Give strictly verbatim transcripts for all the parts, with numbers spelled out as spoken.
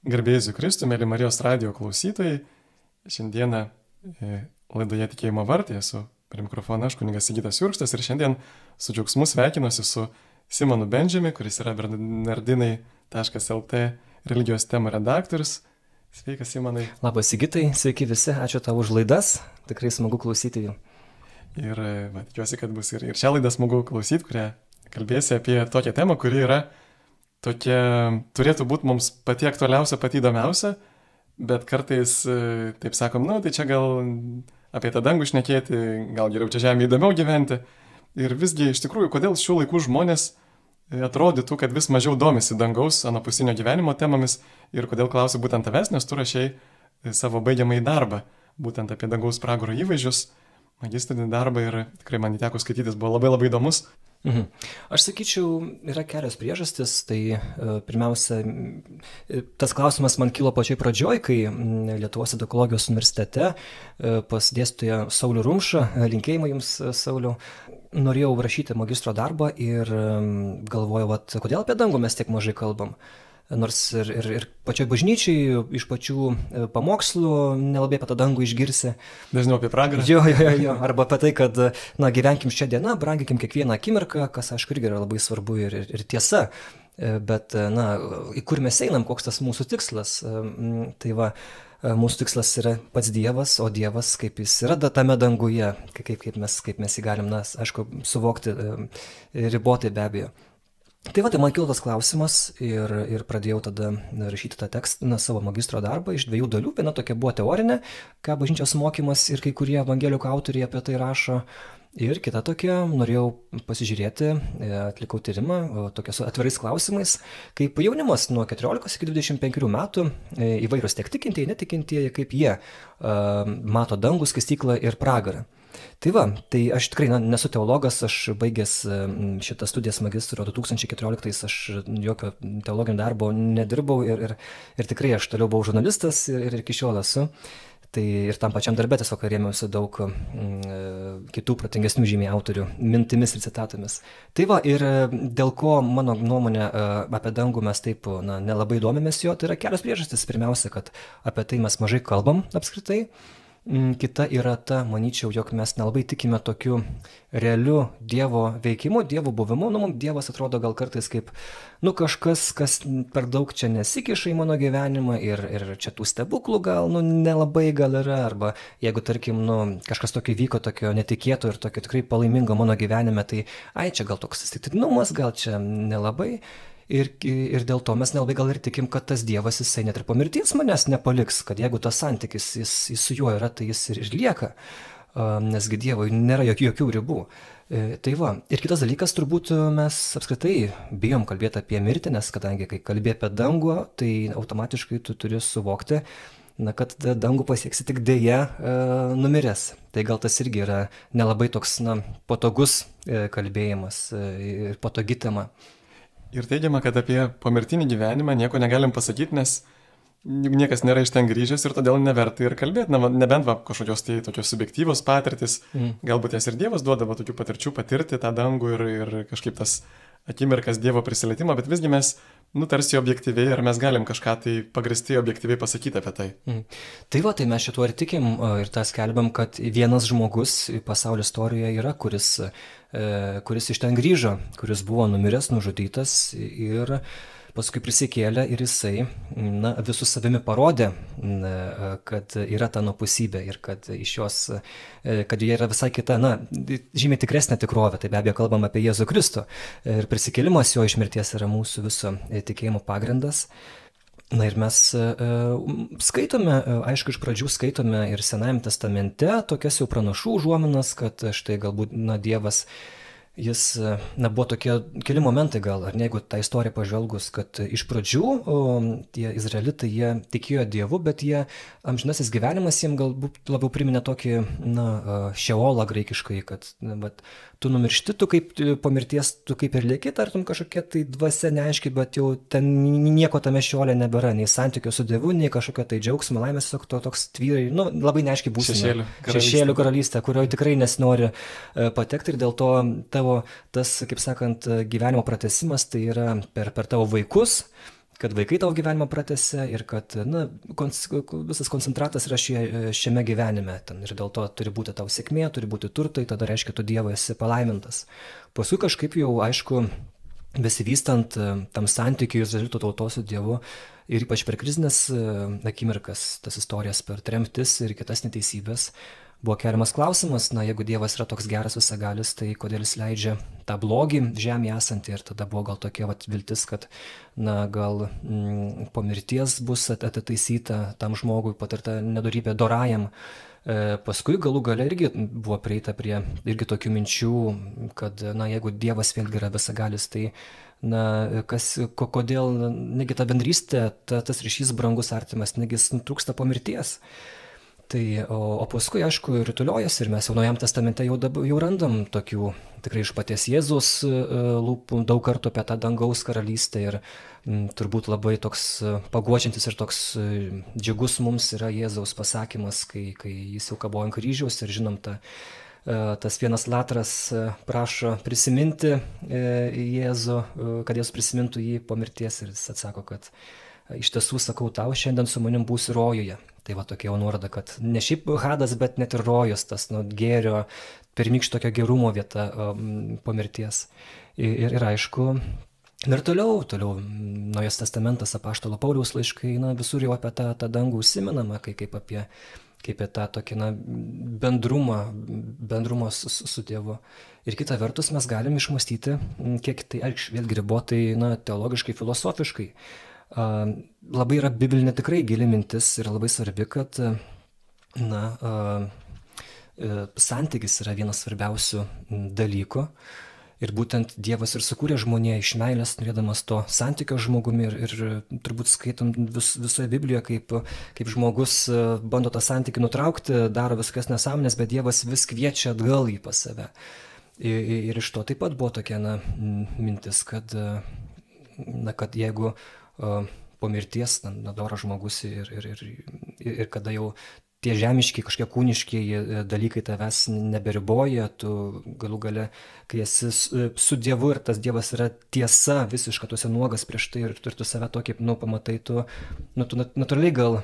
Garbėjus Kristui, mėly Marijos radijo klausytojai. Šiandieną e, laidoje Tikėjimo vartai esu prie mikrofono aš, kunigas Sigitas Jurkštas, ir šiandien su džiaugsmu sveikinuosi su Simonu Bendžiumi, kuris yra bernardinai taškas el tė religijos temų redaktorius. Sveikas, Simonai. Labas, Sigitai, sveiki visi, ačiū tau už laidas, tikrai smagu klausyti jų. Ir va, tikiuosi, kad bus ir, ir šią laidą smagu klausyti, kurią kalbėsi apie tokią temą, kuri yra tokia, turėtų būti mums pati aktualiausia, pati įdomiausia, bet kartais, taip sakom, nu, tai čia gal apie tą dangų šnekėti, gal geriau čia žemė įdomiau gyventi. Ir visgi, iš tikrųjų, kodėl šių laikų žmonės atrodytų, kad vis mažiau domisi dangaus anapusinio gyvenimo temomis ir kodėl klausiu būtent tavęs, nes tu rašei savo baigiamąjį darbą, būtent apie dangaus pragaro įvaizdžius, magistrinį darbą, ir tikrai man įteko skaitytis, buvo labai labai įdomus. Mhm. Aš sakyčiau, yra kelios priežastis. Tai e, pirmiausia, tas klausimas man kilo pačioj pradžioj, kai Lietuvos edukologijos universitete e, pas dėstytoją Saulių Rumšą, linkėjimai jums, Sauliau, norėjau rašyti magistro darbą ir e, galvojau, vat, kodėl apie dangų mes tiek mažai kalbam. Nors ir, ir, ir pačioj bažnyčiai, iš pačių pamokslų nelabai apie tą dangų išgirsi. Dažniau apie pragarą. Jo, jo, jo. Arba apie tai, kad, na, gyvenkim šią dieną, branginkim kiekvieną akimirką, kas, aišku, irgi yra labai svarbu ir, ir, ir tiesa. Bet, na, į kur mes einam, koks tas mūsų tikslas. Tai va, mūsų tikslas yra pats Dievas, o Dievas, kaip jis yra tame danguje, kaip, kaip, mes, kaip mes jį galim, na, aišku, suvokti ribotai be abejo. Tai va, tai man kilo tas klausimas ir, ir pradėjau tada rašyti tą tekstą, na, savo magistro darbą iš dviejų dalių. Viena tokia buvo teorinė, ką bažnyčios mokymas ir kai kurie evangelijų autoriai apie tai rašo. Ir kita tokia, norėjau pasižiūrėti, atlikau tyrimą tokiais atvirais klausimais, kaip jaunimas nuo keturiolikos iki dvidešimt penkerių metų, įvairūs tiek tikintieji, netikintieji, kaip jie uh, mato dangų, skastyklą ir pragarą. Tai va, tai aš tikrai na, nesu teologas, aš baigęs šitą studijas magistro du tūkstančiai keturioliktais, aš jokio teologinio darbo nedirbau ir, ir, ir tikrai aš toliau buvau žurnalistas ir, ir iki šiol esu. Tai ir tam pačiam darbė tiesiog rėmiausi daug mm, kitų protingesnių žymiai autorių mintimis ir citatomis. Tai va, ir dėl ko mano nuomonė apie dangų mes taip na, nelabai domimės jo, tai yra kelios priežastys. Pirmiausia, kad apie tai mes mažai kalbam apskritai. Kita yra ta, manyčiau, jog mes nelabai tikime tokiu realiu Dievo veikimu, Dievo buvimu. Nu, mums Dievas atrodo gal kartais kaip, nu, kažkas, kas per daug čia nesikiša į mano gyvenimą ir, ir čia tų stebuklų gal, nu, nelabai gal yra. Arba jeigu, tarkim, nu, kažkas tokio vyko, tokio netikėto ir tokio tikrai palaimingo mano gyvenime, tai ai, čia gal toks atsitiktinumas, gal čia nelabai. Ir, ir dėl to mes nelabai gal ir tikim, kad tas Dievas, jisai net ir po mirties manęs nepaliks, kad jeigu tas santykis jis, jis su juo yra, tai jis ir, ir lieka, nesgi Dievui nėra jokių, jokių ribų. Tai va, ir kitas dalykas, turbūt mes apskritai bijom kalbėti apie mirtį, nes kadangi kai kalbė apie dangų, tai automatiškai tu turi suvokti, na, kad dangų pasieksi tik dėja e, numiręs. Tai gal tas irgi yra nelabai toks, na, patogus e, kalbėjimas e, ir patogi tema. Ir teigiama, kad apie pomirtinį gyvenimą nieko negalim pasakyti, nes niekas nėra iš ten grįžęs ir todėl neverta ir kalbėti. Na, nebent va, kažkokios tai tokios subjektyvos patirtis, mm. galbūt jas ir Dievas duodavo tokių patirčių patirti tą dangų ir, ir kažkaip tas akimirkas Dievo prisilietimą, bet visgi mes, nu, tarsi objektyviai, ar mes galim kažką tai pagristai objektyviai pasakyti apie tai. Mm. Tai va, tai mes šituo ir tikim ir tą skelbiam, kad vienas žmogus pasaulio istorijoje yra, kuris kuris iš ten grįžo, kuris buvo numiręs, nužudytas ir paskui prisikėlė ir jisai na, visus savimi parodė, na, kad yra ta anapusybė ir kad iš jos, kad jie yra visai kita, na, žymiai tikresnė tikrovė, tai be abejo kalbam apie Jėzų Kristų ir prisikėlimas jo iš mirties yra mūsų viso tikėjimo pagrindas. Na ir mes skaitome, aišku, iš pradžių skaitome ir Senajame testamente tokias jau pranašų užuominas, kad štai galbūt, na, Dievas, jis, na, buvo tokie keli momentai gal, ar ne, jeigu tą istoriją pažvelgus, kad iš pradžių o, tie izraelitai, jie tikėjo Dievu, bet jie, amžinasis gyvenimas jiems galbūt labiau priminė tokį, na, šeolą graikiškai, kad, na, bet tu numiršti, tu kaip po mirties, tu kaip ir lieki, tartum kažkokia tai dvasia neaiški, bet jau ten nieko tame šiolė nebėra, nei santykio su Dievu, nei kažkokio tai džiaugsmo, laimės, tiesiog to toks tvyrai, nu, labai neaiški būsime. Šešėlių karalystė. Šešėlių karalystė, kurioje tikrai nesinori patekti ir dėl to tavo tas, kaip sakant, gyvenimo pratęsimas tai yra per, per tavo vaikus, kad vaikai tavo gyvenimą pratęsia ir kad na, kons, visas koncentratas yra šie, šiame gyvenime. Ten, ir dėl to turi būti tau sėkmė, turi būti turtai, tada reiškia, tu Dievo esi palaimintas. Paskui kažkaip jau, aišku, besivystant tam santykiui Izraelito tautos su Dievu ir ypač per krizinės akimirkas, tas istorijas per tremtis ir kitas neteisybės, buvo keliamas klausimas, na, jeigu Dievas yra toks geras visagalis, tai kodėl jis leidžia tą blogį žemėje esantį. Ir tada buvo gal tokia vat, viltis, kad na, gal mm, po mirties bus atitaisyta tam žmogui patirta nedorybė dorajam. E, paskui galų gale irgi buvo prieita prie irgi tokių minčių, kad na, jeigu Dievas vėlgi yra visagalis, tai na, kas, ko, kodėl, negi ta bendrystė, ta, tas ryšys brangus artimas, negi jis nutrūksta po mirties. Tai, o, o paskui, aišku, rituliuojasi ir mes jau Naujajam testamente jau, dab, jau randam tokių tikrai iš paties Jėzaus lūpų daug kartų apie tą dangaus karalystę ir m, turbūt labai toks paguodžiantis ir toks džiugus mums yra Jėzaus pasakymas, kai, kai jis jau kabojo ant kryžiaus ir žinom, ta, tas vienas latras prašo prisiminti Jėzų, kad Jėzus prisimintų jį po mirties ir jis atsako, kad iš tiesų sakau tau, šiandien su manim būsi rojuje. Tai va tokia jau nuoroda, kad ne šiaip hadas, bet net ir rojus, tas nu, gėrio, pirmykščio tokio gerumo vieta um, po mirties. Ir, ir, ir aišku, ir toliau, toliau Naujas testamentas, apaštalo Pauliaus laiškai, na, visur jau apie tą, tą dangų užsimenama, kai, kaip apie, kaip apie tą tokį na, bendrumą, bendrumą su, su Dievu. Ir kita vertus mes galim išmastyti, kiek tai, aišku, vėlgi ribotai, na, teologiškai, filosofiškai. Uh, labai yra biblinė tikrai gili mintis ir labai svarbi, kad na, uh, uh, santykis yra vienas svarbiausių dalykų ir būtent Dievas ir sukūrė žmoniją iš meilės, norėdamas to santykio žmogumi ir, ir turbūt skaitant vis, visoje Biblijoje, kaip, kaip žmogus bando tą santykį nutraukti, daro viskas nesąmonės, bet Dievas vis kviečia atgal jį pas save. Ir, ir iš to taip pat buvo tokia na, mintis, kad, na, kad jeigu po mirties, na, doras žmogus ir, ir, ir, ir kada jau tie žemiški, kažkiek kūniškiai dalykai tavęs neberiboja, tu galų gale, kai esi su Dievu ir tas Dievas yra tiesa visiška, tu esi nuogas prieš tai ir, ir tu save tokį, nu, pamatai, tu, nu, tu natūraliai gal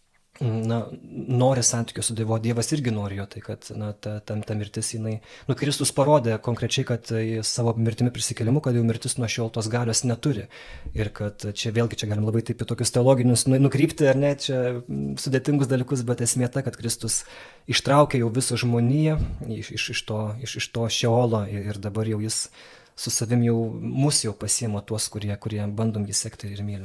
na, nori santykių su Dievu, Dievas irgi nori jo, tai kad na, ta, ta, ta mirtis, jinai, nu, Kristus parodė konkrečiai, kad savo mirtimi prisikėlimu, kad jau mirtis nuo šiol tos galios neturi. Ir kad čia vėlgi, čia galim labai taip į tokius teologinius nukrypti, ar ne, čia sudėtingus dalykus, bet esmė ta, kad Kristus ištraukė jau visą žmoniją iš, iš, iš, to, iš, iš to šeolo ir, ir dabar jau jis su savim jau mus jau pasiema tuos, kurie, kurie bandom jį sekti ir mylim.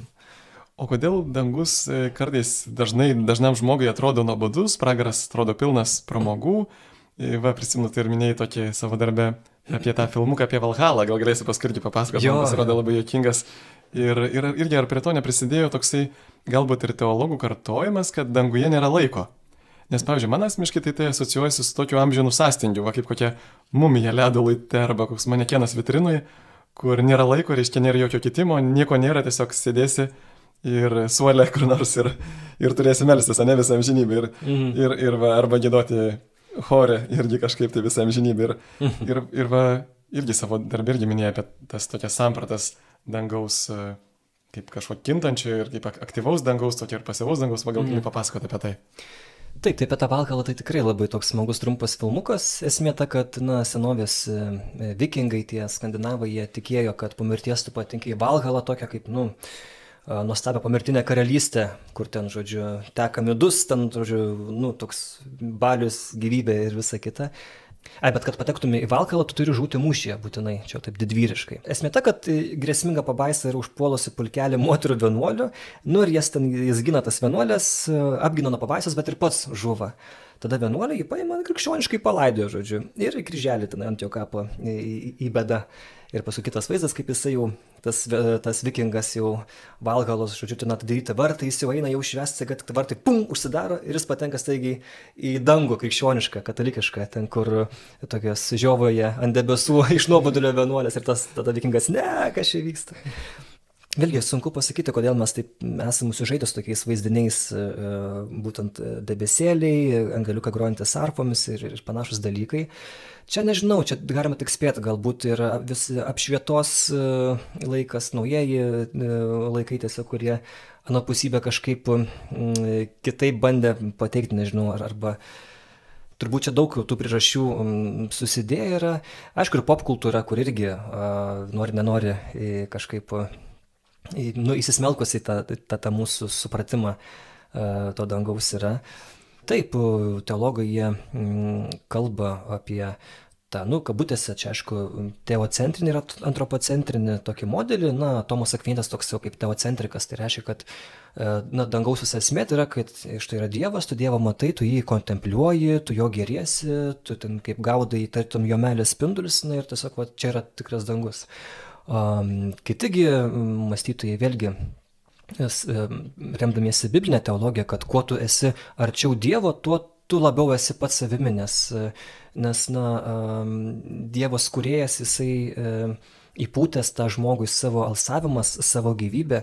O kodėl dangus kartais dažnai, dažnam žmogui atrodo nuobodus, pragaras atrodo pilnas pramogų? Va, prisimenu, tai ir minėjai tokį savo darbę apie tą filmuką apie Valhalą, gal galėsi paskirti papasakoti, man pasirodė labai juokingas. Ir, ir irgi ar prie to neprisidėjo toksai galbūt ir teologų kartojimas, kad danguje nėra laiko. Nes, pavyzdžiui, man asmeniškai tai tai asocijuojasi su tokiu amžinu sąstingiu, va kaip kokia mumija ledo laite arba koks manekienas vitrinui, kur nėra laiko, reiškia nėra jokio kitimo, nieko nėra, tiesiog sėdėsi ir suolė kur nors ir, ir turėsi melstis, o ne visą amžinybę. Ir, mhm. ir, ir va, arba giedoti chore irgi kažkaip tai visą amžinybę. Ir, mhm. ir, ir va, irgi savo darbę irgi minėjai apie tas tokias sampratas dangaus kaip kažko kintančio ir kaip aktyvaus dangaus, tokio ir pasyvaus dangaus, va, gal mhm. gali papasakoti apie tai. Taip, taip, apie tą Valhalą tai tikrai labai toks smagus trumpas filmukas. Esmė ta, kad na, senovės vikingai, tie skandinavai, jie tikėjo, kad po mirties tu patinki į Valhalą, tokią kaip, nu, nuostabią pomirtinę karalystę, kur ten, žodžiu, teka midus, ten, žodžiu, nu, toks balius, gyvybė ir visa kita. Ai, bet kad patektumė į Valhalą, tu turi žūti mūšyje būtinai, čia taip didvyriškai. Esmė ta, kad grėsminga pabaisa yra užpuolusi pulkelį moterų vienuolių, nu ir jas ten, jis gina tas vienuolės, apgina nuo pabaisos, bet ir pats žuva. Tada vienuolė jį paima krikščioniškai palaidojo, žodžiu, ir kryželį ten ant jo kapo įbeda. Ir paskui kitas vaizdas, kaip jisai jau, tas, tas vikingas jau Valhalos, žodžiu, ten atidaryti vartai, jis jau eina jau švęsti, kad vartai pum, užsidaro ir jis patenka staigiai į dangų krikščionišką, katalikišką, ten kur tokios žiovoje ant debesų iš nuobodulio vienuolės ir tas tada vikingas, ne, kas čia vyksta. Vėlgi sunku pasakyti, kodėl mes taip esame sužaidę su tokiais vaizdiniais, būtent debesėliai, angeliukai grojantis arfomis ir, ir panašus dalykai. Čia nežinau, čia galima tik spėti, galbūt ir vis apšvietos laikas, naujieji laikai tiesiog, kurie anapusybę kažkaip kitaip bandė pateikti, nežinau, ar, arba turbūt čia daug tų priežasčių susidėję yra. Aišku, ir popkultūra, kur irgi nori, nenori kažkaip nu, įsismelkusi tą, tą, tą mūsų supratimą to dangaus yra. Taip, teologai jie kalba apie tą, nu, kabutėse, čia aišku, teocentrinį ir antropocentrinį tokį modelį. Na, Tomas Akvinietis toks jau kaip teocentrikas, tai reiškia, kad na, dangaus visa esmė tai yra, kad štai yra Dievas, tu Dievą matai, tu jį kontempliuoji, tu jo gėriesi, tu ten kaip gaudai, tartum jo meilės spindulis, na ir tiesiog va, čia yra tikras dangus. Um, kitigi mąstytojai vėlgi, remdamiesi biblinę teologiją, kad kuo tu esi arčiau Dievo, tuo tu labiau esi pats savimi, nes, nes na, Dievas kūrėjas, jisai įpūtęs tą žmogui savo alsavimas, savo gyvybę,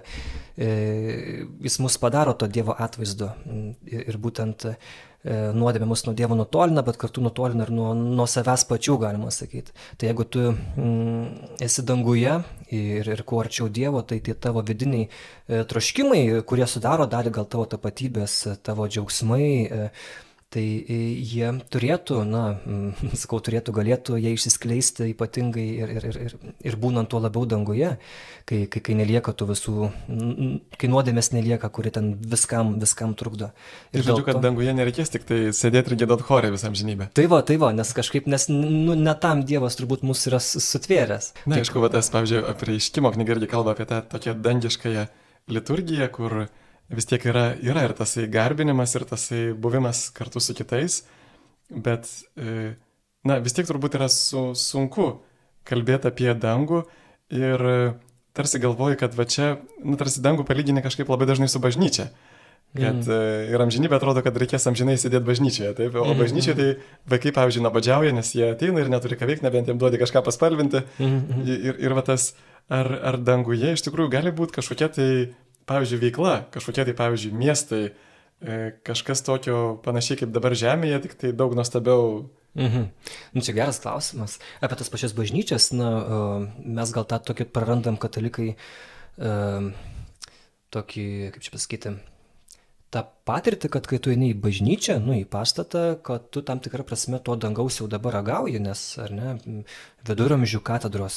jis mus padaro to Dievo atvaizdu ir būtent nuodėmė mus nuo Dievo nutolina, bet kartu nutolina ir nuo, nuo savęs pačių, galima sakyti. Tai jeigu tu mm, esi danguje ir, ir kuo arčiau Dievo, tai tie tavo vidiniai e, troškimai, kurie sudaro dalį gal tavo tapatybės, tavo džiaugsmai, e, tai jie turėtų, na, sakau, turėtų, galėtų jie išsiskleisti ypatingai ir, ir, ir, ir būnant tuo labiau danguje, kai, kai, kai nelieka tų visų, kai nuodėmės nelieka, kuri ten viskam, viskam trukdo. Ir žodžiu, kad to... danguje nereikės tik tai sėdėti ir giedot chore visam žinybę. Tai va, tai va, nes kažkaip, nes nu, ne tam Dievas turbūt mus yra sutvėręs. Na, Taip, aišku, va, tas, pavyzdžiui, apreiškimo knyga irgi kalba apie tą tokią dangiškąją liturgiją, kur vis tiek yra, yra ir tasai garbinimas, ir tasai buvimas kartu su kitais, bet, na, vis tiek turbūt yra su, sunku kalbėti apie dangų ir tarsi galvoju, kad va čia, nu, tarsi dangų palyginė kažkaip labai dažnai su bažnyčia, kad mm. ir amžinybė atrodo, kad reikės amžinai sėdėti bažnyčioje, taip, o bažnyčioje tai vaikai, pavyzdžiui, nabadžiauja, nes jie ateina ir neturi ką veikti, nebent jiem duodi kažką paspalvinti mm. ir, ir va tas, ar, ar danguje iš tikrųjų gali būti kažkokia tai, pavyzdžiui, veikla, kažkokie tai, pavyzdžiui, miestai, kažkas tokio panašiai kaip dabar žemėje, tik tai daug nuostabiau. Mhm. Nu, čia geras klausimas. Apie tas pačias bažnyčias, na, mes gal tą tokį prarandam katalikai, tokį, kaip čia pasakyti, tą patirtį, kad kai tu eini į bažnyčią, nu, į pastatą, kad tu tam tikrą prasme to dangaus jau dabar ragauji, nes, ar ne, viduramžių katedros,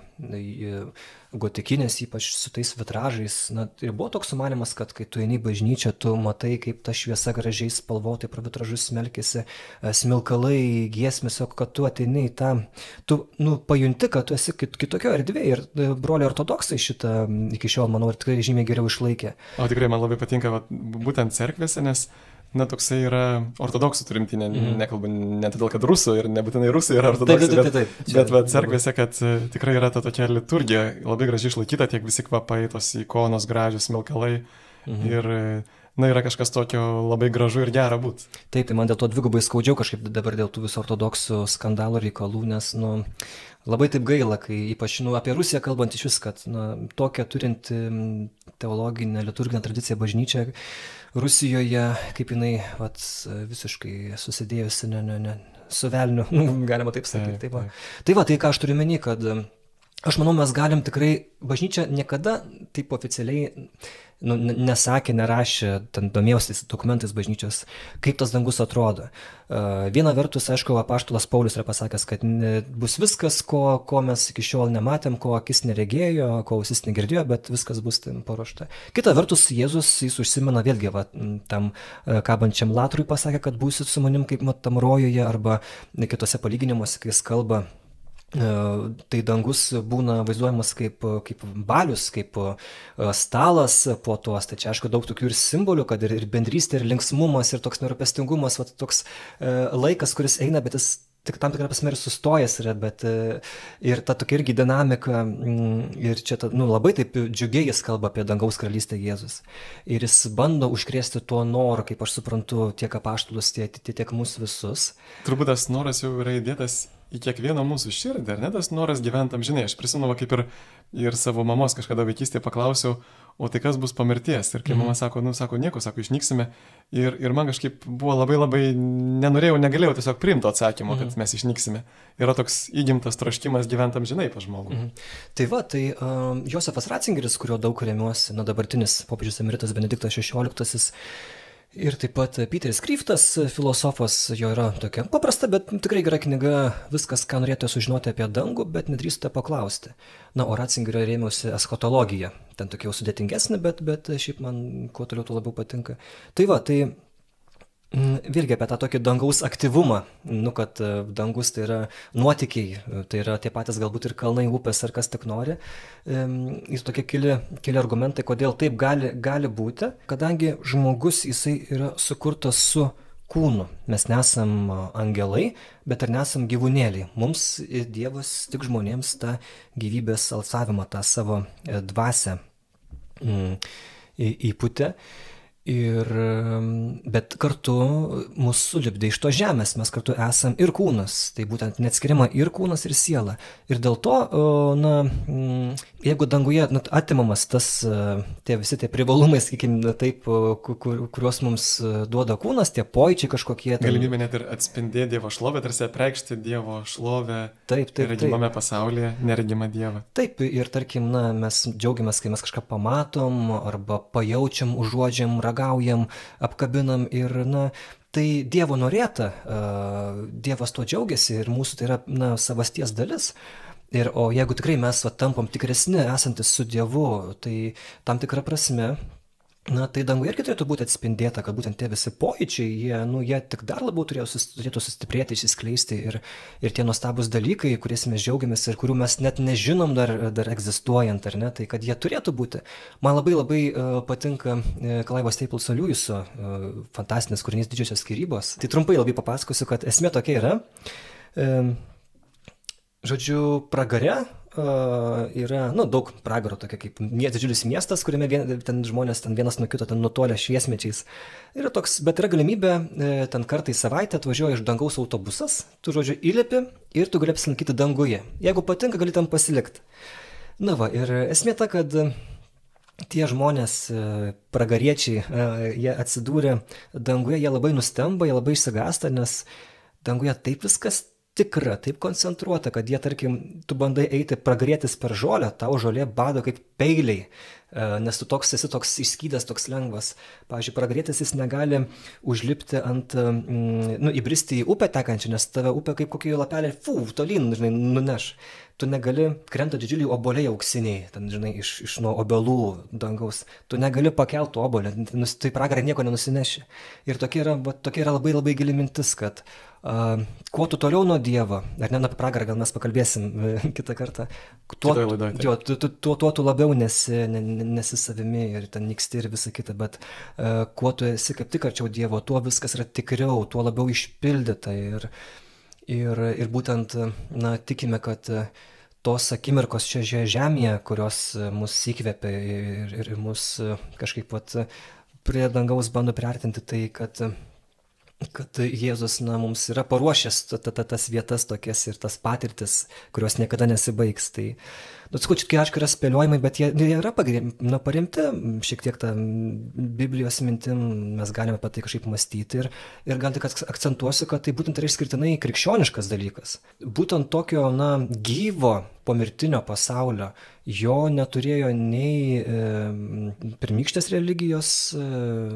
gotikinės, ypač su tais vitražais, na, ir buvo toks sumanimas, kad kai tu eini į bažnyčią, tu matai, kaip ta šviesa gražiai spalvotai pro vitražus smelkėsi, smilkalai, giesmės, kad tu ateini į tą, tu, nu, pajunti, kad tu esi kitokio erdvėje ir broliai ortodoksai šitą iki šiol, manau, ir tikrai žymiai geriau išlaikė. O tikrai man labai patinka, va, būtent cerkvėse, nes, na, toksai yra ortodoksų turimti, ne, mm. nekalbu ne todėl, kad rusų ir nebūtinai rusai yra ortodoksai, taip, taip, taip, taip. bet, bet va, cerkvėse, kad tikrai yra ta tokia liturgija labai gražiai išlaikyta, tiek visi kvapai, tos ikonos gražios, smilkalai mm. ir, na, yra kažkas tokio labai gražu ir gera būt. Taip, tai man dėl to dvigubai skaudžiau kažkaip dabar dėl tų visų ortodoksų skandalų reikalų, nes, nu, labai taip gaila, kai ypač, nu, apie Rusiją kalbant iš vis, kad, na, tokią turinti teologinę, liturginę tradiciją bažnyčią Rusijoje, kaip jinai, vat, visiškai susidėjusi, ne, ne, ne, su velniu, galima taip sakyti. Tai va. tai va, tai ką aš turiu meni, kad aš manau, mes galim tikrai, bažnyčia niekada taip oficialiai nu, nesakė, nerašė, ten domėjausi dokumentais bažnyčios, kaip tas dangus atrodo. Uh, viena vertus, aišku, apaštalas Paulius yra pasakęs, kad ne, bus viskas, ko, ko mes iki šiol nematėm, ko akis neregėjo, ko ausis negirdėjo, bet viskas bus ten paruošta. Kita vertus, Jėzus, jis užsimena vėlgi, va, tam uh, kabančiam latrui pasakė, kad būsit su manim kaip mat, tam rojuje, arba kitose palyginimuose, kai jis kalba, tai dangus būna vaizduojamas kaip, kaip balius, kaip stalas po tuos. Tai čia, aišku, daug tokių ir simbolių, kad ir, ir bendrystė, ir linksmumas, ir toks nerūpestingumas, va, toks laikas, kuris eina, bet jis tik tam tikrą prasme ir sustojęs yra, bet ir ta tokia irgi dinamika, ir čia ta, nu, labai taip džiugiai jis kalba apie dangaus karalystę Jėzus. Ir jis bando užkrėsti tuo noru, kaip aš suprantu, tiek apaštalus, tiek, tiek mus visus. Turbūt tas noras jau yra įdėtas į kiekvieną mūsų širdį, ar ne, tas noras gyventi amžinai. Aš prisimenu, va, kaip ir, ir savo mamos kažkada vaikystėje paklausiau, o tai kas bus po mirties? Ir kai Mhm. mama sako, nu, sako, nieko, sako, išnyksime. Ir, ir man kažkaip buvo labai labai, nenorėjau, negalėjau tiesiog priimti atsakymo, kad Mhm. mes išnyksime. Yra toks įgimtas troškimas gyventi amžinai pas žmogų. Mhm. Tai va, tai um, Josefas Ratzingeris, kurio daug remiuosi, na dabartinis popiežius emeritas Benediktas šešioliktasis, ir taip pat Peteris Kryftas, filosofas, jo yra tokia paprasta, bet tikrai gera knyga, viskas, ką norėtų sužinoti apie dangų, bet nedrįstate paklausti. Na, o Ratzingerio rėmiausi eschatologija, ten tokia jau sudėtingesnė, bet, bet šiaip man kuo toliau, tuo labiau patinka. Tai va, tai mm, vėlgi apie tą tokį dangaus aktyvumą, nu, kad e, dangus tai yra nuotykiai, e, tai yra tie patys galbūt ir kalnai, upės ar kas tik nori. Em, Ir tokie keli, keli argumentai, kodėl taip gali, gali būti, kadangi žmogus jisai yra sukurtas su kūnu. Mes nesam a, angelai, bet ir nesam gyvūnėliai. Mums e, Dievas tik žmonėms tą gyvybės alsavimą, tą savo e, dvasią mm, į- įpūtė. Ir, em, bet kartu mus sulipdė iš to žemės, mes kartu esam ir kūnas, tai būtent neatskiriama ir kūnas, ir siela. Ir dėl to, o, na, mm, jeigu danguje nu, atimamas tas, e, tie visi tie privalumai, sakykime, taip, o, ku- kur, kuriuos mums e, duoda kūnas, tie pojūčiai kažkokie. ten- Galimybė net ir atspindėti Dievo šlovę, tarsi apreikšti Dievo šlovę Taip, taip, taip. regimame pasaulyje, neregimą Dievą. Taip, ir tarkim, na, mes džiaugiamės, kai mes kažką pamatom, arba pajaučiam, užuodžiam, ragaujam, apkabinam ir, na, tai Dievo norėta, a, Dievas tuo džiaugiasi ir mūsų tai yra, na, savasties dalis. Ir, o jeigu tikrai mes va, tampam tikresni, esantis su Dievu, tai tam tikra prasme, na, tai danguje irgi turėtų būti atspindėta, kad būtent tie visi pojūčiai, jie, nu, jie tik dar labiau turėjo sus, turėtų sustiprėti, išsiskleisti ir, ir tie nuostabus dalykai, kuriais mes džiaugiamės ir kurių mes net nežinom dar, dar egzistuojant, ar ne, tai kad jie turėtų būti. Man labai labai uh, patinka uh, Clivo Stapleso Lewiso uh, fantastinis kūrinys Didžiosios skyrybos. Tai trumpai labai papasakosiu, kad esmė tokia yra. Um, Žodžiu, pragare uh, yra, nu, daug pragaro, tokia kaip mie- didžiulis miestas, kuriame vien, ten žmonės ten vienas nuo kito ten nutolę šviesmečiais. Yra toks, bet yra galimybė, e, ten kartą į savaitę atvažiuoja iš dangaus autobusas, tu, žodžiu, įlipi ir tu gali apsilankyti danguje. Jeigu patinka, gali tam pasilikti. Na va, ir esmė ta, kad tie žmonės, e, pragariečiai, e, jie atsidūrė danguje, jie labai nustemba, jie labai išsigąsta, nes danguje taip viskas tikra, taip koncentruota, kad jie, tarkim, tu bandai eiti pragarėtis per žolę, tau žolė bado kaip peiliai, e, nes tu toks esi toks išskydęs, toks lengvas. Pavyzdžiui, pragarėtis jis negali užlipti ant, mm, nu, įbristi į upę tekančią, nes tave upė kaip kokie lapeliai, fū, tolyn, žinai, nuneš. Tu negali, krenta didžiuliai oboliai auksiniai, ten, žinai, iš, iš nuo obelų dangaus. Tu negali pakelti obolę, nus- tai pragarą nieko nenusineši. Ir tokia yra, va, tokia yra labai labai gili mintis, kad uh, kuo tu toliau nuo Dievo, ar ne apie pragarą, gal mes pakalbėsim e, kitą kartą, tuo, Kitoj laidoj, taip. jo, tu, tu, tuo, tuo tu labiau nesi, ne, ne- nesi savimi ir ten nyksti ir visa kita, bet uh, kuo tu esi kaip tik arčiau Dievo, tuo viskas yra tikriau, tuo labiau išpildyta. Ir, Ir, ir būtent, na, tikime, kad e, tos akimirkos čia žia- žemėje, kurios e, mus įkvėpia ir, ir, ir mus e, kažkaip pat e, prie dangaus bando priartinti, tai kad, e, kad Jėzus, na, mums yra paruošęs ta- ta- ta- tas vietas tokias ir tas patirtis, kurios niekada nesibaigs. Tai, nu, sakau, čia aišku yra spėliojimai, bet jie, jie yra pagrim, na, paremti šiek tiek tą Biblijos mintim, mes galime apie tai kažkaip mąstyti ir, ir gal tik ak- akcentuosiu, kad tai būtent yra išskirtinai krikščioniškas dalykas. Būtent tokio, na, gyvo pomirtinio pasaulio jo neturėjo nei e, pirmykštės religijos, e,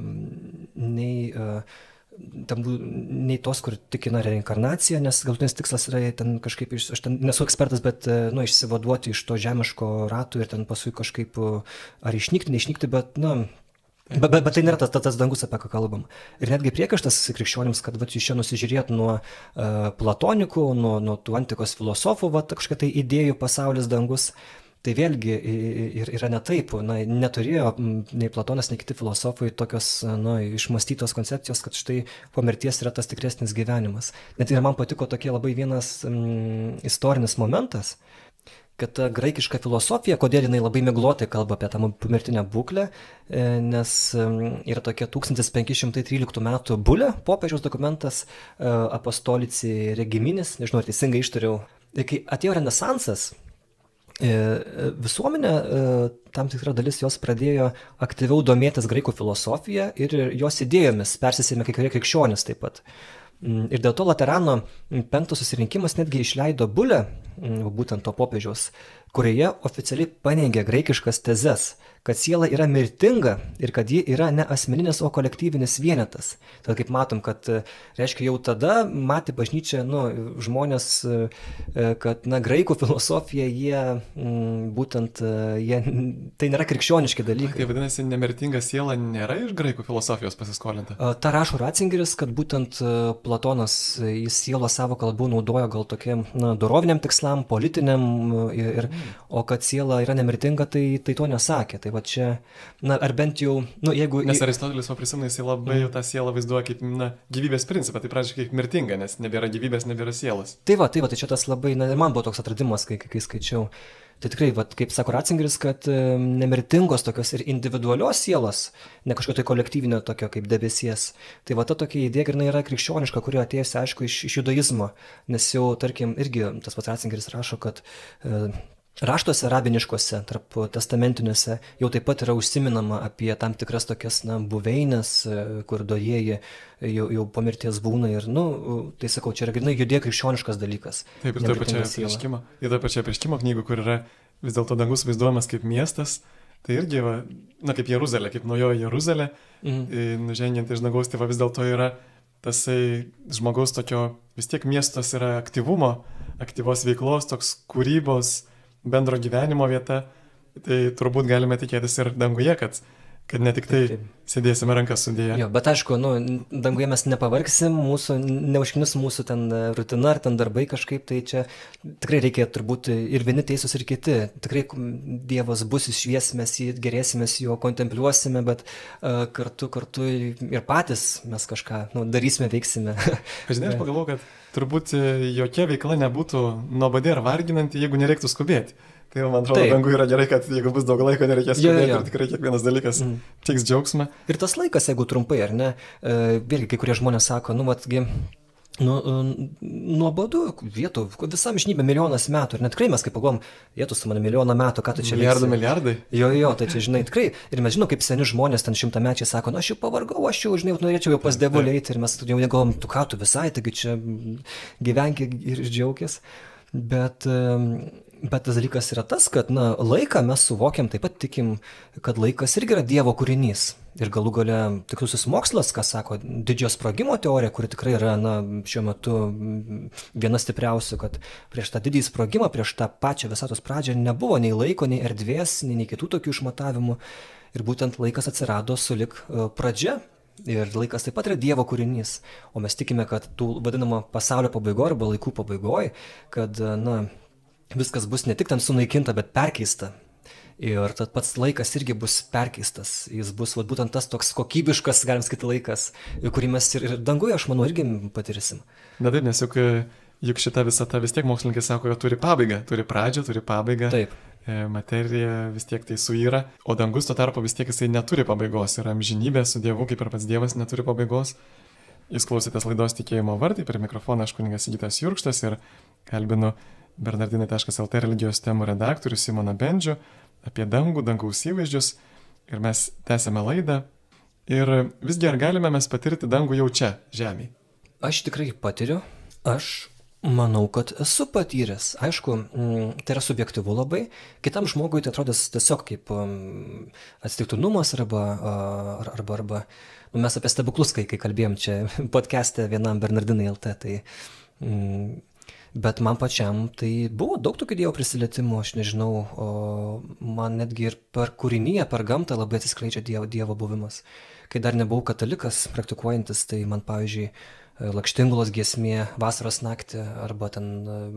nei e, ten, bū- nei tos, kur tikina reinkarnaciją, nes galutinis tikslas yra ten kažkaip, iš, aš ten nesu ekspertas, bet e, nu, išsivaduoti iš to žemiško ratų ir ten paskui kažkaip e, ar išnykti, neišnykti, bet, na, bet, bet, bet tai nėra tas, tas, tas dangus, apie ką kalbam. Ir netgi priekaištas krikščionims, kad vat, jūs čia nusižiūrėt nuo uh, platonikų, nuo, nuo tų antikos filosofų, vat, kažkokia tai idėjų pasaulis dangus. Tai vėlgi i- i- ir yra ne taip, na, neturėjo m, nei Platonas, nei kiti filosofai tokios, na, išmastytos koncepcijos, kad štai po mirties yra tas tikresnis gyvenimas. Net ir man patiko tokie labai vienas mm, istorinis momentas, kad ta graikiška filosofija, kodėl jinai labai miglotai kalba apie tą pomirtinę būklę, nes yra tokia tūkstantis penki šimtai tryliktų metų bulė, popiežiaus dokumentas Apostolici Regiminis, nežinau, ar teisingai ištariau. Ir kai atėjo Renesansas, visuomenė, tam tikra dalis jos pradėjo aktyviau domėtis graikų filosofija ir jos idėjomis persisėmė kai kurie krikščionys taip pat. Ir dėl to Laterano penktas susirinkimas netgi išleido bulę, būtent to popiežiaus, kurioje oficialiai paneigė graikiškas tezes, kad siela yra mirtinga ir kad ji yra ne asmeninis, o kolektyvinis vienetas. Tad kaip matom, kad reiškia jau tada matė bažnyčia, nu, žmonės, kad na, graikų filosofija, jie būtent, jie, tai nėra krikščioniški dalykai. Tai vadinasi, nemirtinga siela nėra iš graikų filosofijos pasiskolinta? Ta rašo Ratzingeris, kad būtent Platonas jis sielos savo kalbų naudojo gal tokiem na, doroviniam tikslam, politiniam, ir, mm. o kad siela yra nemirtinga, tai, tai to nesakė. Tai va čia, na, ar bent jau, nu, jeigu... Nes Aristotelis, o prisimena, jis labai mm. tą sielą vaizduoja kaip, na, gyvybės principą, tai pradžiai kaip mirtinga, nes nebėra gyvybės, nebėra sielos. Tai va, tai va, tai čia tas labai, na, ir man buvo toks atradimas, kai, kai skaičiau. Tai tikrai, va, kaip sako Ratzingeris, kad nemirtingos tokios ir individualios sielos, ne kažkokio tai kolektyvinio tokio kaip debesies. Tai va ta tokia idėja, ir yra krikščioniška, kuri atėjusi, aišku, iš, iš judaizmo, nes jau, tarkim, irgi tas pats Ratzingeris rašo, kad e, raštuose rabiniškuose, tarp testamentiniuose, jau taip pat yra užsiminama apie tam tikras tokias na, buveinės, kur dojieji jau, jau po mirties būna ir, nu, tai sakau, čia yra grinai judė krikščioniškas dalykas. Taip, ir toje pačioje prieškimo, ir toje pačioje prieškimo knygų, kur yra vis dėlto dangus vaizduojamas kaip miestas, tai irgi, va, na, kaip Jeruzalė, kaip naujoji Jeruzalė, mhm. nužengiant iš dangaus, tai va, vis dėlto yra tasai žmogaus tokio, vis tiek miestas yra aktyvumo, aktyvos veiklos, toks kūrybos, bendro gyvenimo vieta, tai turbūt galime tikėtis ir danguje, kad, kad ne tik tai taip, taip. Sėdėsime rankas sudėję. Jo, bet aišku, nu, danguje mes nepavargsim, mūsų, neužknis mūsų ten rutina ar ten darbai kažkaip, tai čia tikrai reikia turbūt ir vieni teisūs ir kiti. Tikrai Dievas bus išvies, mes jį gerėsimės, jo kontempliuosime, bet uh, kartu, kartu ir patys mes kažką nu, darysime, veiksime. Žinai, aš pagalvoju, kad turbūt jokia veikla nebūtų nuobodi ar varginanti, jeigu nereiktų skubėti. Tai man atrodo, dangui yra gerai, kad jeigu bus daug laiko, nereikės skubėti, ja, ja. Ir tikrai kiekvienas dalykas mm. teiks džiaugsmą. Ir tas laikas, jeigu trumpai, ar ne, e, vėlgi kai kurie žmonės sako, nu, vatgi, nu, nuobodu vietų, visam žinybė milijonas metų, ir net tikrai mes kaip pagalvom, vietų su mane milijoną metų, ką tu čia milijardų, veiksi? Milijardai? Jo, jo, tai čia, žinai, tikrai, ir mes žinom, kaip seni žmonės ten šimtamečiai sako, nu, aš jau pavargau, aš jau, žinai, norėčiau jau pas Dievulį eiti, ir mes jau negalvom, tu ką, tu visai, taigi čia gyvenki ir džiaugės, bet... Bet tas dalykas yra tas, kad na, laiką mes suvokiam, taip pat tikim, kad laikas irgi yra Dievo kūrinys. Ir galų gale tikrusis mokslas, kas sako, didžiojo sprogimo teorija, kuri tikrai yra na, šiuo metu viena stipriausių, kad prieš tą didįjį sprogimą, prieš tą pačią visatos pradžią nebuvo nei laiko, nei erdvės, nei, nei kitų tokių išmatavimų. Ir būtent laikas atsirado sulig pradžia. Ir laikas taip pat yra Dievo kūrinys. O mes tikime, kad tų vadinamo pasaulio pabaigoje arba laikų pabaigoje, kad na, viskas bus ne tik ten sunaikinta, bet perkeista. Ir tas pats laikas irgi bus perkeistas. Jis bus vat, būtent tas toks kokybiškas, galim sakyti, laikas, kurį mes ir, ir danguje, aš manau, irgi patirsim. Na taip, nes juk, juk šita visata vis tiek mokslininkai sako, kad turi pabaigą, turi pradžią, turi pabaigą. Taip. Materija vis tiek tai suyra, o dangus tuo tarpu vis tiek jisai neturi pabaigos. Ir amžinybė su Dievu, kaip ir pats Dievas, neturi pabaigos. Jūs klausėtės laidos Tikėjimo vartai, prie mikrofono aš kunigas Sigitas Jurkštas ir kalbinu bernardinai taškas el tė religijos temų redaktorių Simoną Bendžių apie dangų, dangaus įvaizdžius. Ir mes tęsėme laidą. Ir visgi ar galime mes patirti dangų jau čia, žemėje? Aš tikrai patiriu. Aš manau, kad esu patyręs. Aišku, tai yra subjektyvu labai. Kitam žmogui tai atrodys tiesiog kaip atsitiktinumas arba... arba, arba nu, mes apie stebuklus, kai, kai kalbėjom čia podcast'e vienam Bernardinai el tė, tai... Mm, bet man pačiam tai buvo daug tokių Dievo prisilietimų, aš nežinau, o man netgi ir per kūrinyje, per gamtą labai atsiskleidžia Dievo, dievo buvimas. Kai dar nebuvau katalikas praktikuojantis, tai man, pavyzdžiui, Lakštingulos giesmė vasaros naktį, arba ten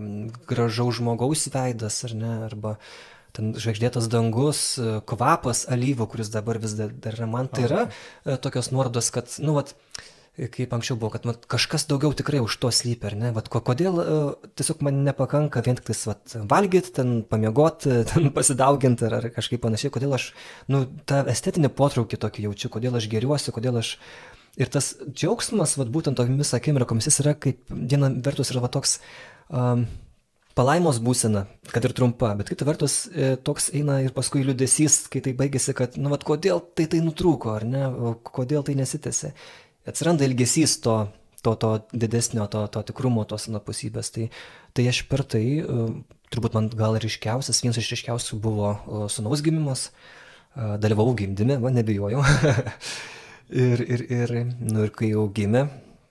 gražaus žmogaus veidas, ar ne, arba ten žvaigždėtas dangus, kvapas alyvų, kuris dabar vis dar yra man, tai yra tokios nuorodos, kad, nu, vat, kaip anksčiau buvo, kad vat, kažkas daugiau tikrai už to slypi, ar ne? Vat, kodėl uh, tiesiog man nepakanka vien tik tais vat, valgyti, ten pamiegoti, ten pasidauginti ar, ar kažkaip panašiai, kodėl aš, nu, tą estetinį potraukį tokį jaučiu, kodėl aš geriuosi, kodėl aš... Ir tas džiaugsmas, vat, būtent tomis akimirkomis, jis yra kaip viena vertus yra va, toks um, palaimos būsena, kad ir trumpa, bet kita vertus e, toks eina ir paskui liūdesys, kai tai baigėsi, kad, nu, vat, kodėl tai tai nutrūko, ar ne, kodėl tai nesitęsė. Atsiranda ilgesys to, to, to didesnio, to, to tikrumo, tos anapusybės. Tai, tai aš per tai, turbūt man gal ryškiausias, vienas iš ryškiausių buvo sūnaus gimimas, dalyvau gimdyme, man nebijojau. ir, ir, ir, nu, ir kai jau gimė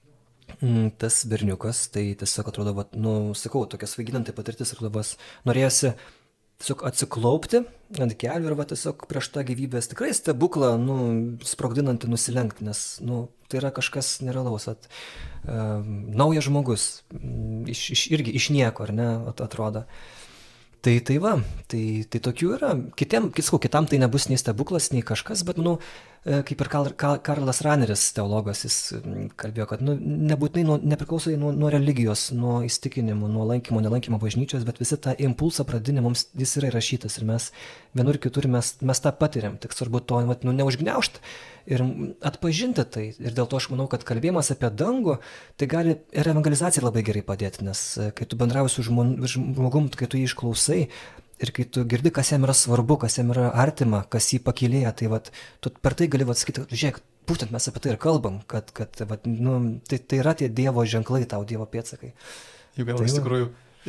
tas berniukas, tai tiesiog atrodo, va, nu, sakau, tokia svaiginanti patirtis, atrodo, vas, norėjosi tiesiog atsiklaupti ant kelių ir va tiesiog prieš tą gyvybės tikrai stebuklą, nu, sprogdinantį nusilenkti, nes, nu, tai yra kažkas nerealaus, at, uh, naujas žmogus, iš, iš, irgi iš nieko, ar ne, at, atrodo. Tai, tai va, tai, tai tokių yra. Kitiem, kitskau, kitam tai nebus nei stebuklas, nei kažkas, bet, manau, kaip ir Karl, Karlas Raneris, teologas, jis kalbėjo, kad nu, nebūtinai nuo, nepriklausomai nuo, nuo religijos, nuo įstikinimų, nuo lankymo, nelankymo bažnyčios, bet visi tą impulsą pradinį mums jis yra įrašytas ir mes vienur kitur mes, mes tą patiriam, tik svarbu to nu, neužgniaužti ir atpažinti tai. Ir dėl to aš manau, kad kalbėjimas apie dangų, tai gali ir evangelizacijai labai gerai padėti, nes kai tu bendrauji su žmogum, kai tu jį išklausai, ir kai tu girdi, kas jam yra svarbu, kas jam yra artima, kas jį pakylėja, tai vat, tu per tai gali vat, sakyti, žiūrėk, būtent mes apie tai ir kalbam, kad, kad vat, nu, tai, tai yra tie Dievo ženklai, tau Dievo pėdsakai. Juk gal tai iš tikrųjų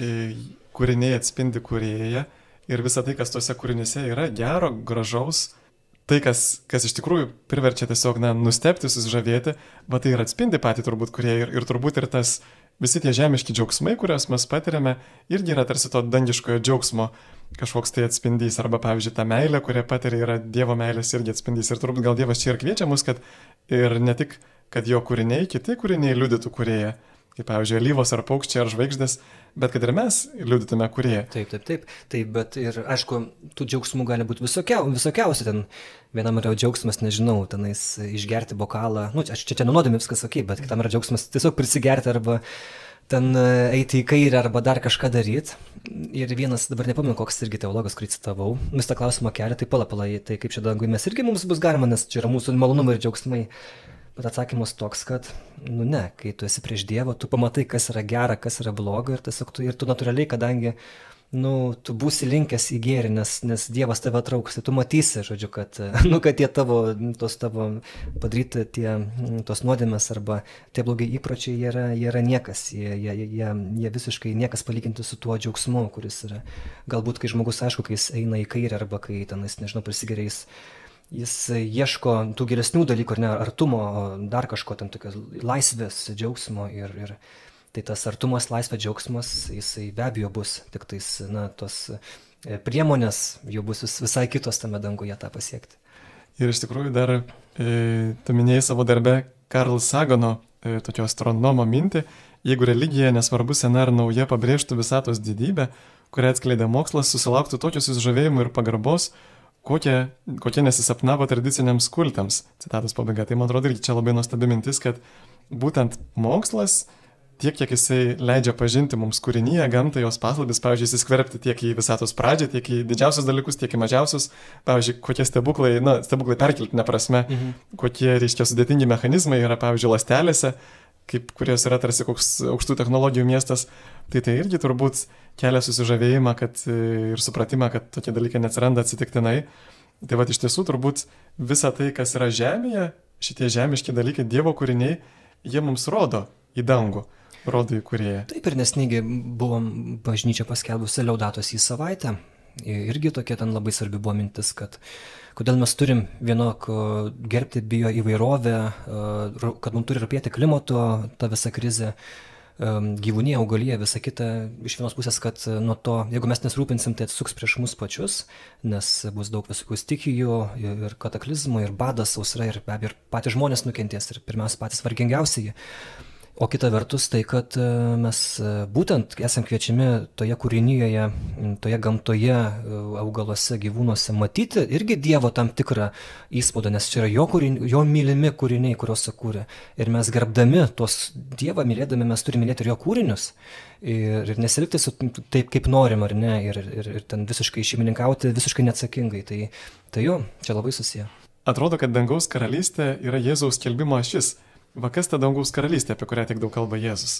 kūriniai atspindi kūrėją ir visa tai, kas tuose kūriniuose yra gero, gražaus, tai, kas, kas iš tikrųjų priverčia tiesiog na, nustebti, susižavėti, va tai ir atspindi patį turbūt kūrėją ir, ir turbūt ir tas visi tie žemiški džiaugsmai, kuriuos mes patiriame, irgi yra tarsi to dangiškojo džiaugsmo kažkoks tai atspindys, arba pavyzdžiui ta meilė, kurią patiria, yra Dievo meilės irgi atspindys. Ir turbūt gal Dievas čia ir kviečia mus, kad ir ne tik, kad jo kūriniai, kiti kūriniai liudytų kūrėją, kaip pavyzdžiui alyvos ar paukščiai ar žvaigždės, bet kad ir mes liudytume kūrėją. Taip, taip, taip, taip, bet ir aišku, tų džiaugsmų gali būti visokiau, visokiausi, ten vienam yra džiaugsmas, nežinau, tenais išgerti bokalą, nu, aš čia čia nenodami viskas ok, bet kitam yra džiaugsmas tiesiog prisigerti arba ten eiti į kairę arba dar kažką daryti. Ir vienas, dabar nepamenu, koks irgi teologas, kurį citavau, vis tą klausimą kelia, tai pala, pala, tai kaip čia dangui mes irgi mums bus galima, nes čia yra mūsų malonumai ir džiaugsmai. Bet atsakymas toks, kad, nu ne, kai tu esi prieš Dievą, tu pamatai, kas yra gera, kas yra bloga ir tiesiog tu, ir tu natūraliai, kadangi, nu, tu būsi linkęs į gėrį, nes, nes Dievas tave trauks, tai tu matysi, žodžiu, kad, nu, kad tie tavo, tos tavo padaryti, tie, tos nuodėmės arba tie blogai įpročiai, jie yra, jie yra niekas, jie, jie, jie, jie visiškai niekas palyginti su tuo džiaugsmu, kuris yra. Galbūt, kai žmogus, aišku, kai jis eina į kairę arba kai tenais, nežinau, prisigeriais, jis ieško tų geresnių dalykų, ar ne, artumo, dar kažko, ten tokios laisvės, džiaugsmo ir, ir tai tas artumas, laisvė, džiaugsmas, jisai be abejo bus, tik tais, na, tos priemonės jau bus vis, visai kitos tame danguje tą pasiekti. Ir iš tikrųjų dar, e, tu minėjai savo darbe Karl Sagano, e, tokio astronomo mintį, jeigu religija, nesvarbu sena ar nauja, pabrėžtų visatos didybę, kurią atskleidė mokslas, susilauktų tokio susižavėjimo ir pagarbos, kokie, kokie nesisapnavo tradiciniams kultams. Citatos pabaiga. Tai man atrodo irgi čia labai nuostabi mintis, kad būtent mokslas, tiek kiek jisai leidžia pažinti mums kūrinyje, gamtą, jos paslaptis, pavyzdžiui, įsiskverbti tiek į visatos pradžią, tiek į didžiausius dalykus, tiek į mažiausius, pavyzdžiui, kokie stebuklai, na, stebuklai perkeltinė prasme, mhm. kokie, reiškia, sudėtingi mechanizmai yra, pavyzdžiui, ląstelėse, kaip, kurios yra tarsi koks aukštų technologijų miestas, tai tai irgi turbūt kelia susižavėjimą kad, ir supratimą, kad tokie dalykai neatsiranda atsitiktinai. Tai va, iš tiesų turbūt visa tai, kas yra žemėje, šitie žemiški dalykai, Dievo kūriniai, jie mums rodo į dangų, rodo į kūrėją. Taip ir nesnygiai buvom bažnyčia paskelbusi Liaudatos į savaitę. Irgi tokia ten labai svarbi buvo mintis, kad kodėl mes turim vienok gerbti bio įvairovę, kad mums turi rūpėti klimato, ta visa krizė, gyvūnija, augalija, visa kita. Iš vienos pusės, kad nuo to, jeigu mes nesirūpinsim, tai atsuks prieš mus pačius, nes bus daug visokių stichijų ir kataklizmų, ir badas, sausra, ir be abejo, ir patys žmonės nukentės, ir pirmiausia patys vargingiausiai. O kita vertus tai, kad mes būtent esam kviečiami toje kūrinyje, toje gamtoje, augaluose, gyvūnuose matyti irgi Dievo tam tikrą įspaudą, nes čia yra jo, kūriniai, jo mylimi kūriniai, kuriuos sukūrė. Ir mes gerbdami tuos Dievą, mylėdami, mes turime mylėti ir jo kūrinius. Ir, ir nesilgti su taip, kaip norim, ar ne, ir, ir, ir ten visiškai šeimininkauti, visiškai neatsakingai. Tai, tai jo, čia labai susiję. Atrodo, kad dangaus karalystė yra Jėzaus skelbimo ašis. Va kas ta dangaus karalystė, apie kurią tiek daug kalba Jėzus?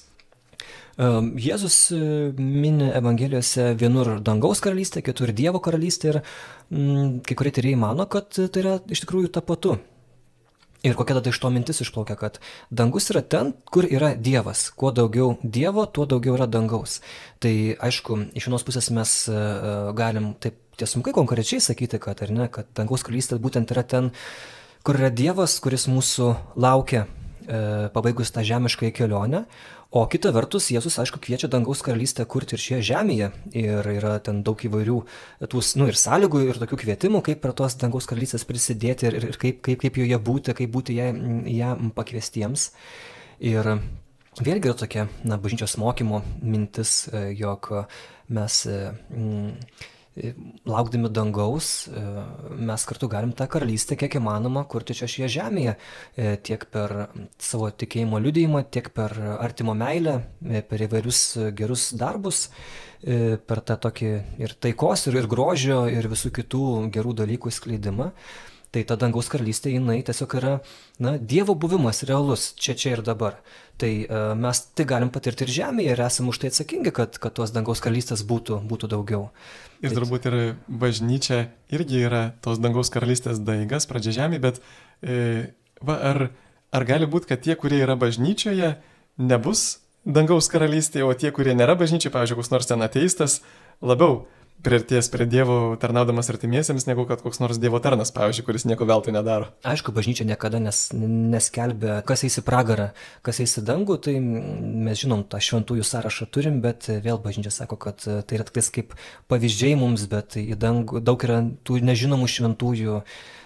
Jėzus mini Evangelijose vienur dangaus karalystė, kitur Dievo karalystė ir m, kai kurie tyrėjai mano, kad tai yra iš tikrųjų tapatu. Ir kokia tada iš to mintis išplaukia, kad dangus yra ten, kur yra Dievas. Kuo daugiau Dievo, tuo daugiau yra dangaus. Tai aišku, iš vienos pusės mes galim taip tiesmukai konkrečiai sakyti, kad, ar ne, kad dangaus karalystė būtent yra ten, kur yra Dievas, kuris mūsų laukia pabaigus tą žemišką kelionę, o kita vertus Jėzus, aišku, kviečia dangaus karalystę kurti ir šioje žemėje ir yra ten daug įvairių tų, nu, ir sąlygų ir tokių kvietimų, kaip prie tos dangaus karalystės prisidėti ir, ir kaip, kaip, kaip joje būti, kaip būti ją, ją pakviestiems. Ir vėlgi yra tokia, na, bažnyčios mokymo mintis, jog mes mm, laukdami dangaus, mes kartu galim tą karalystę kiek įmanoma kurti čia šioje žemėje, tiek per savo tikėjimo liudijimą, tiek per artimo meilę, per įvairius gerus darbus, per tą tokį ir taikos, ir, ir grožio, ir visų kitų gerų dalykų skleidimą. Tai ta dangaus karalystė, jinai tiesiog yra, na, Dievo buvimas realus čia, čia ir dabar. Tai uh, mes tai galim patirti ir žemėje ir esame už tai atsakingi, kad, kad tos dangaus karalystės būtų, būtų daugiau. Ir turbūt ir bažnyčia irgi yra tos dangaus karalystės daigas, pradžia žemė, bet e, va, ar, ar gali būti, kad tie, kurie yra bažnyčioje, nebus dangaus karalystėje, o tie, kurie nėra bažnyčioje, pavyzdžiui, koks nors ten ateistas, labiau priartės prie Dievo tarnaudamas artimiesiems, negu kad koks nors Dievo tarnas, pavyzdžiui, kuris nieko veltui nedaro. Aišku, bažnyčia niekada nes, neskelbia, kas eis į pragarą, kas eis į dangų, tai mes žinom, tą šventųjų sąrašą turim, bet vėl bažnyčia sako, kad tai yra tik kaip pavyzdžiai mums, bet į dangų daug yra tų nežinomų šventųjų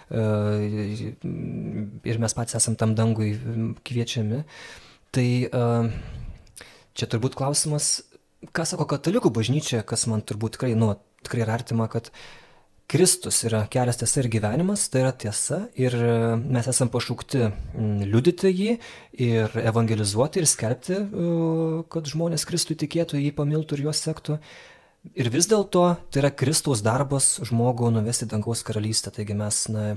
ir mes patys esam tam dangui kviečiami. Tai čia turbūt klausimas, ką sako katalikų bažnyčia, kas man turbūt tikrai, nu, tikrai yra artima, kad Kristus yra kelias, tiesa ir gyvenimas, tai yra tiesa ir mes esam pašaukti liudyti jį ir evangelizuoti ir skelbti, kad žmonės Kristui tikėtų, jį pamiltų ir juos sektų. Ir vis dėlto tai yra Kristaus darbas žmogų nuvesti dangaus karalystę, taigi mes, na,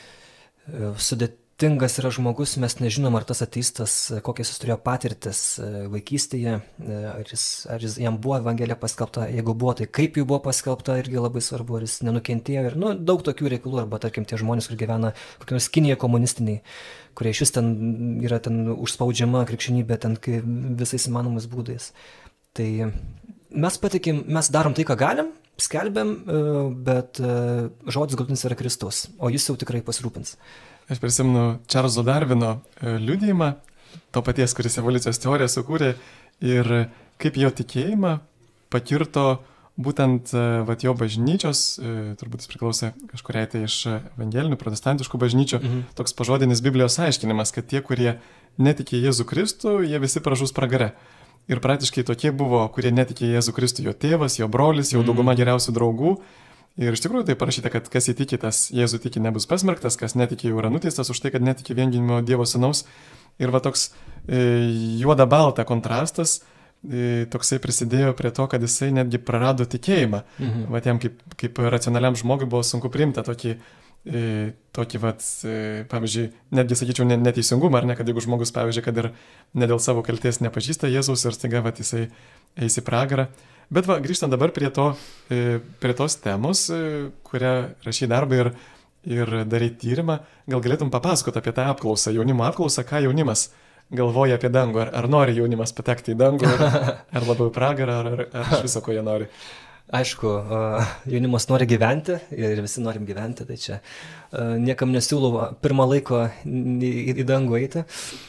sudėt Tingas yra žmogus, mes nežinom, ar tas ateistas, kokias jis turėjo patirtis vaikystėje, ar, jis, ar jis, jam buvo evangelija paskelbta, jeigu buvo, tai kaip jų buvo paskelbta, irgi labai svarbu, ar jis nenukentėjo ir, nu, daug tokių reikalų, arba, tarkim, tie žmonės, kur gyvena kokie nors Kinijoje komunistiniai, kurie iš vis ten yra ten užspaudžiama krikščionybė ten visais įmanomais būdais. Tai mes patikim, mes darom tai, ką galim, skelbiam, bet žodis galutinis yra Kristus, o jis jau tikrai pasirūpins. Aš prisimenu Čarlzo Darvino liudijimą, to paties, kuris evoliucijos teoriją sukūrė ir kaip jo tikėjimą pakirto būtent vat, jo bažnyčios, turbūt jis priklausė kažkuriai tai iš evangelinių, protestantiškų bažnyčių, mhm. toks pažodinis Biblijos aiškinimas, kad tie, kurie netikė Jėzų Kristų, jie visi pražus pragare. Ir praktiškai tokie buvo, kurie netikė Jėzų Kristų, jo tėvas, jo brolis, jau dauguma geriausių draugų. Ir iš tikrųjų tai parašyta, kad kas įtiki, tas Jėzų tiki nebus pasmerktas, kas netiki jau yra nuteistas už tai, kad netiki viengimio Dievo sūnaus. Ir va toks e, juoda balta kontrastas e, toksai prisidėjo prie to, kad jisai netgi prarado tikėjimą. Mhm. Va jam kaip, kaip racionaliam žmogui buvo sunku priimti tokį, e, tokį vat, e, pavyzdžiui, netgi sakyčiau neteisingumą, ar ne, kad jeigu žmogus, pavyzdžiui, kad ir ne dėl savo kaltės nepažįsta Jėzaus ir staiga vat jisai eis į pragarą. Bet va, grįžtant dabar prie, to, prie tos temos, kurią rašy darbą ir, ir darai tyrimą, gal galėtum papasakoti apie tą apklausą, jaunimo apklausą, ką jaunimas galvoja apie dangų, ar, ar nori jaunimas patekti į dangų, ar, ar labiau pragarą, ar, ar, ar iš viso, ko jie nori. Aišku, jaunimas nori gyventi ir visi norim gyventi, tai čia niekam nesiūlau pirmą laiko į, į dangų eiti.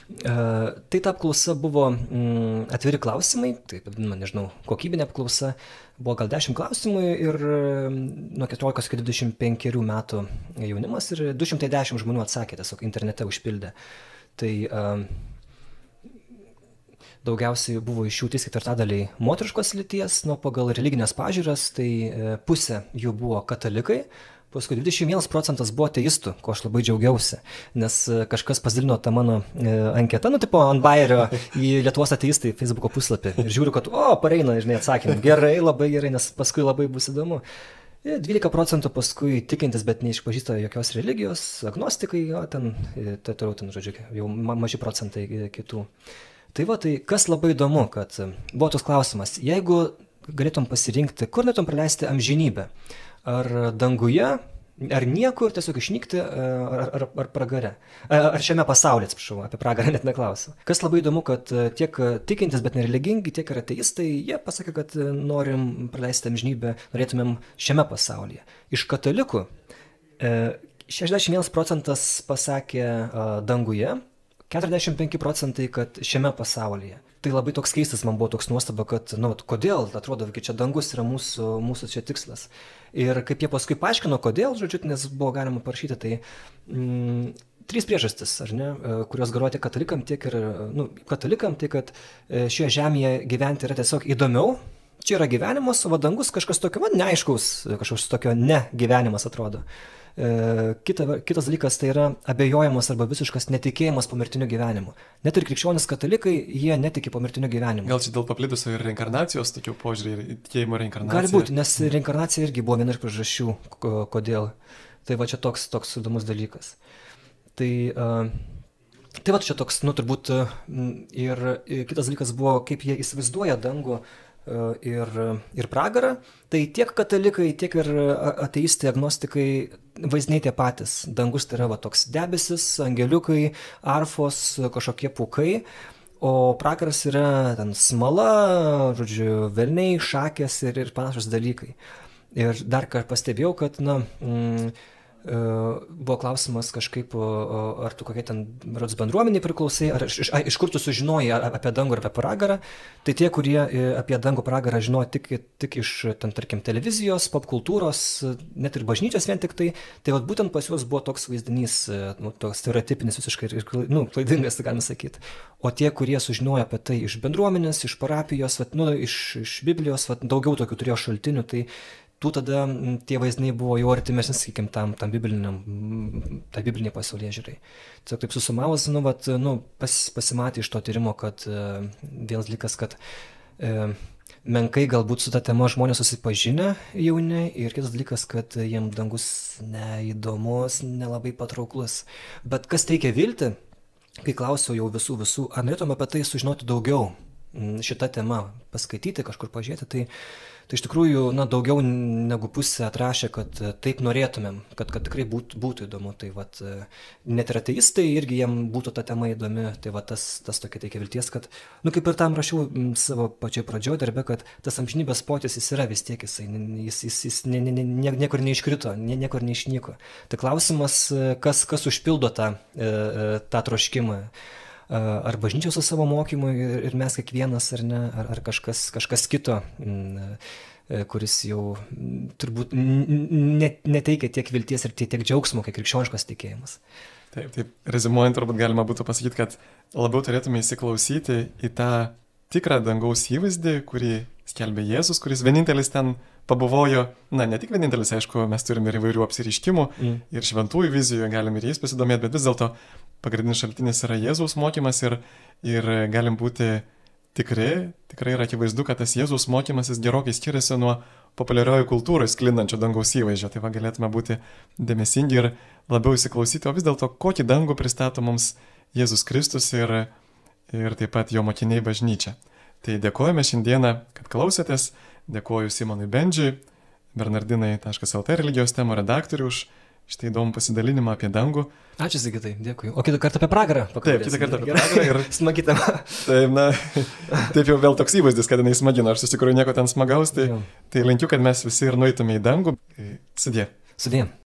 Tai ta apklausa buvo atviri klausimai, tai, man nežinau, kokybinė apklausa, buvo gal dešimt klausimų ir nuo keturiolikos iki dvidešimt penkerių metų jaunimas ir du šimtai dešimt žmonių atsakė, tiesiog internete užpildė. Tai daugiausiai buvo iš jų trys ketvirtadaliai moteriškos lyties, nu pagal religinės pažiūras, tai pusė jų buvo katalikai. Paskui dvidešimt vienas procentas buvo ateistų, ko aš labai džiaugiausi, nes kažkas pasidalino tą mano e, anketą, nu tipo ant bajerio į Lietuvos ateistai Facebooko puslapį ir žiūriu, kad o, pareina, žinai, atsakymai, gerai, labai gerai, nes paskui labai bus įdomu. dvylika procentų paskui tikintis, bet neišpažįsta jokios religijos, agnostikai, o ten, tai toliau ten, žodžiu, jau maži procentai kitų. Tai va, tai kas labai įdomu, kad buvo toks klausimas, jeigu galėtum pasirinkti, kur galėtum praleisti amžinybę? Ar danguje, ar niekur tiesiog išnykti, ar, ar, ar pragare. Ar šiame pasaulyje, atsiprašau, apie pragarą net neklausiu. Kas labai įdomu, kad tiek tikintis, bet nereligingi, tiek ir ateistai, jie pasakė, kad norim praleisti amžinybę, norėtumėm šiame pasaulyje. Iš katalikų šešiasdešimt vienas procentas pasakė danguje, keturiasdešimt penki procentai, kad šiame pasaulyje. Tai labai toks keistas, man buvo toks nuostaba, kad, nu, kodėl, atrodo, kad čia dangus yra mūsų, mūsų čia tikslas. Ir kaip jie paskui paaiškino, kodėl, žodžiu, nes buvo galima parašyti, tai mm, trys priežastis, ar ne, kurios galioja tiek katalikam, tiek ir, nu, katalikam, tai kad šioje žemėje gyventi yra tiesiog įdomiau, čia yra gyvenimas, o dangus kažkas tokio, man neaiškaus, kažkoks tokio ne gyvenimas atrodo. Kita, kitas dalykas tai yra abejojimas arba visiškas netikėjimas pomirtiniu gyvenimu. Net ir krikščionys katalikai, jie netiki pomirtiniu gyvenimu. Gal čia dėl paplitusio ir reinkarnacijos tokių požiūrį ir tikėjimo reinkarnaciją? Gali būti, nes reinkarnacija irgi buvo viena iš priežasčių, kodėl. Tai va čia toks, toks įdomus dalykas. Tai, uh, tai va čia toks, nu turbūt uh, ir, ir kitas dalykas buvo, kaip jie įsivaizduoja dangų ir, ir pragarą, tai tiek katalikai, tiek ir ateistai, agnostikai vaizdiniai tie patys. Dangus tai yra va, toks debesis, angeliukai, arfos, kažkokie pūkai, o pragaras yra ten smala, žodžiu, velniai, šakės ir, ir panašus dalykai. Ir dar ką pastebėjau, kad, na, mm, buvo klausimas kažkaip, ar tu kokia ten rodos bendruomeniai priklausai, ar iš, iš kur tu sužinojai apie dangų ir apie pragarą. Tai tie, kurie apie dangų pragarą žinojo tik, tik iš, ten, tarkim, televizijos, popkultūros, net ir bažnyčios vien tik tai, tai vat, būtent pas juos buvo toks vaizdinys, nu, toks stereotipinis visiškai ir, nu, klaidingas, galima sakyti. O tie, kurie sužinojo apie tai iš bendruomenės, iš parapijos, vat, nu, iš, iš Biblijos, vat, daugiau tokių turėjo šaltinių, tai tų tada tie vaizdiniai buvo jau artimesni, sakykim, tam, tam bibliniam, tai bibliniai pasaulėžiūrai. Tiesiog taip susumavus, nu, vat, nu, pas, pasimatė iš to tyrimo, kad uh, vienas dalykas, kad uh, menkai galbūt su ta tema žmonės susipažinę jauni, ir kitas dalykas, kad jiem dangus neįdomus, nelabai patrauklus. Bet kas teikia viltį, kai klausiau jau visų visų, ar norėtum apie tai sužinoti daugiau, šitą temą paskaityti, kažkur pažiūrėti, tai Tai iš tikrųjų, na, daugiau negu pusė atrašė, kad taip norėtumėm, kad, kad tikrai būtų, būtų įdomu. Tai vat, net ir ateistai irgi jiem būtų ta tema įdomi. Tai vat, tas, tas tokia teikia vilties, kad, nu, kaip ir tam rašiau savo pačioj pradžioje darbe, kad tas amžinybės potis jis yra vis tiek, jis, jis, jis, jis nie, nie, nie, niekur neiškrito, nie, niekur neišnyko. Tai klausimas, kas, kas užpildo tą, tą troškimą. Ar bažnyčios su savo mokymu ir mes kiekvienas, ar ne, ar, ar kažkas, kažkas kito, kuris jau turbūt net, neteikia tiek vilties ir tiek džiaugsmo, kiek krikščioniškas tikėjimas. Taip, taip, rezimuojant, turbūt galima būtų pasakyti, kad labiau turėtume įsiklausyti į tą tikrą dangaus įvaizdį, kurį skelbė Jėzus, kuris vienintelis ten pabuvojo, na, ne tik vienintelis, aišku, mes turime ir įvairių apsiriškimų mm. ir šventųjų vizijų, galim ir jais pasidomėti, bet vis dėlto pagrindinis šaltinis yra Jėzaus mokymas ir, ir galim būti tikri, tikrai yra akivaizdu, kad tas Jėzaus mokymas jis gerokai skiriasi nuo populiariojo kultūroje sklindančio dangaus įvaizdžio, tai va galėtume būti dėmesingi ir labiau įsiklausyti, o vis dėlto kokį dangų pristato mums Jėzus Kristus ir, ir taip pat jo mokiniai bažnyčia. Tai dėkojame šiandieną, kad klausėtės, dėkoju Simonui Bendžiui, bernardinai taškas el tė religijos temų redaktoriui už štai įdomų pasidalinimą apie dangų. Ačiū, Sigitai, dėkui. O kitą kartą apie pragarą pakalbėsim. Taip, kitą kartą apie pragarą ir... Smagi tema. Taip, na, taip jau vėl toks įvaizdis, kad jinai smagina, aš iš tikrųjų nieko ten smagaus, tai, tai linkiu, kad mes visi ir nueitume į dangų. Sudie. Sudie.